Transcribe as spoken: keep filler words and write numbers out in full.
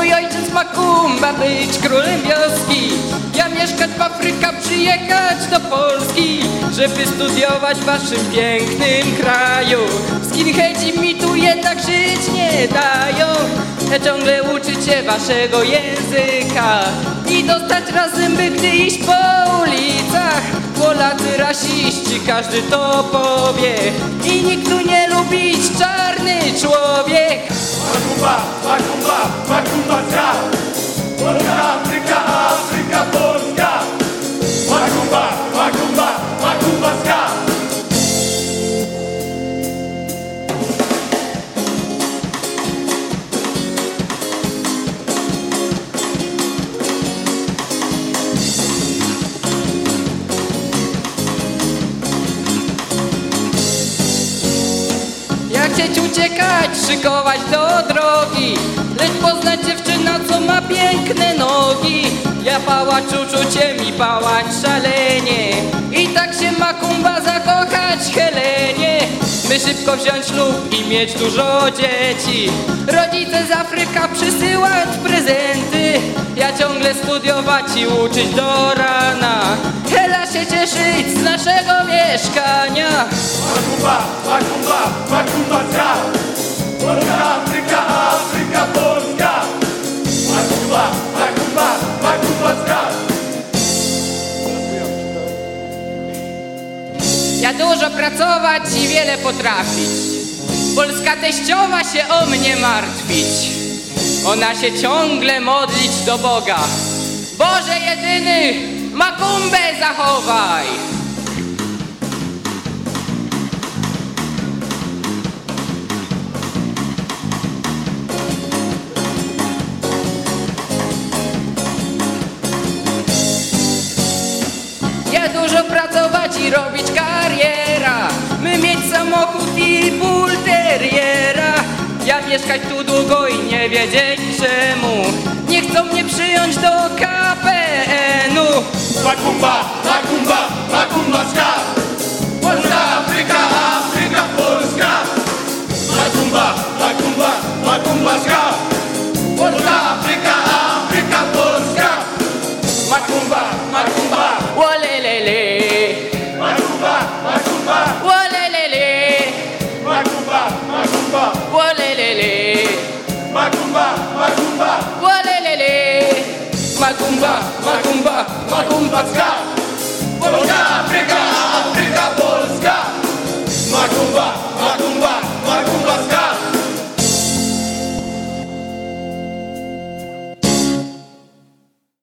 Mój ojciec Makumba być królem wioski, ja mieszkać w Afryce, przyjechać do Polski, żeby studiować w waszym pięknym kraju. Skinheadzi mi tu jednak żyć nie dają, ja ciągle uczyć się waszego języka i dostać razem, by gdy iść po ulicach. Polacy rasiści, każdy to powie i nikt tu nie lubić czarny człowiek. Makumba, Makumba, Makumba ska. Polska, Afryka, Afryka, Polska. Makumba, Makumba, Makumba ska. Jak chcieć uciekać, szykować do drogi, lecz poznać dziewczyna, co ma piękne nogi. Ja pałacz uczuciem i pałacz szalenie, i tak się Makumba zakochać Helenie. By szybko wziąć ślub i mieć dużo dzieci, rodzice z Afryka przysyłać prezenty, ja ciągle studiować i uczyć do rana. Hela się cieszyć z naszego mieszkania. Makumba, Makumba, Makumba ska. Polska, Afryka, Afryka, Polska. Makumba, Makumba, Makumba ska. Ja dużo pracować i wiele potrafić, polska teściowa się o mnie martwić, ona się ciągle modlić do Boga. Boże jedyny, Makumbę zachowaj. Ja dużo pracować i robić kariera, my mieć samochód i bulteriera. Ja mieszkać tu długo i nie wiedzieć czemu nie chcą mnie przyjąć do K P N-u. Makumba, Makumba, Makumba ska. Polska, Afryka, Afryka, Polska. Makumba, Makumba, Makumba ska. Polska, Afryka, Afryka, Polska. Makumba, Makumba. Wolelele, Makumba, Makumba. wolelele, Makumba, Makumba. wolelele, Makumba, Makumba. wolelele. Makumba, Makumba, Makumba ska. Polska, Afryka,